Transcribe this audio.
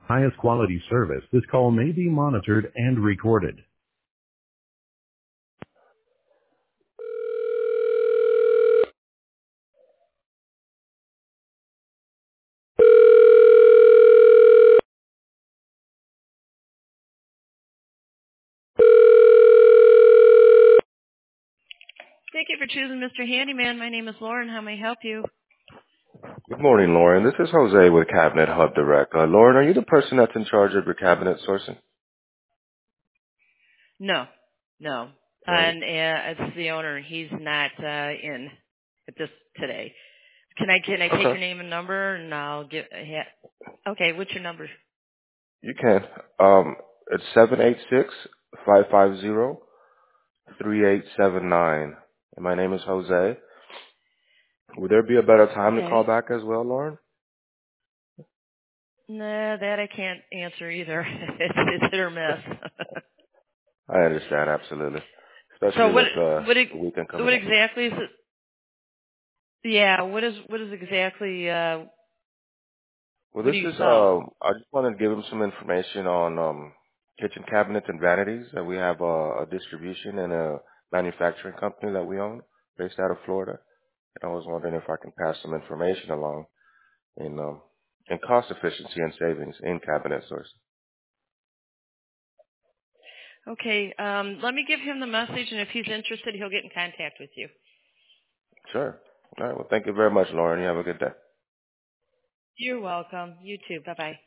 highest quality service, this call may be monitored and recorded. Thank you for choosing Mr. Handyman. My name is Lauren. How may I help you? Good morning, Lauren. This is Jose with Cabinet Hub Direct. Lauren, are you the person that's in charge of your cabinet sourcing? No, no. No. And it's the owner. He's not in at this today. Can I take your Okay. name and number and I'll get? Okay, what's your number? You can. It's 786-550-3879. And my name is Jose. Would there be a better time to call Okay. back as well, Lauren? Nah, that I can't answer either. It's hit or miss. I understand, absolutely. So Especially what with the weekend coming what up. exactly is it? Yeah, what is exactly Well, what this do you is, sell? I just wanted to give him some information on kitchen cabinets and vanities. That we have a distribution and a manufacturing company that we own based out of Florida. And I was wondering if I can pass some information along in cost efficiency and savings in cabinet source. Okay, let me give him the message, and if he's interested, he'll get in contact with you. Sure. All right. Well, thank you very much, Lauren. You have a good day. You're welcome. You too. Bye-bye.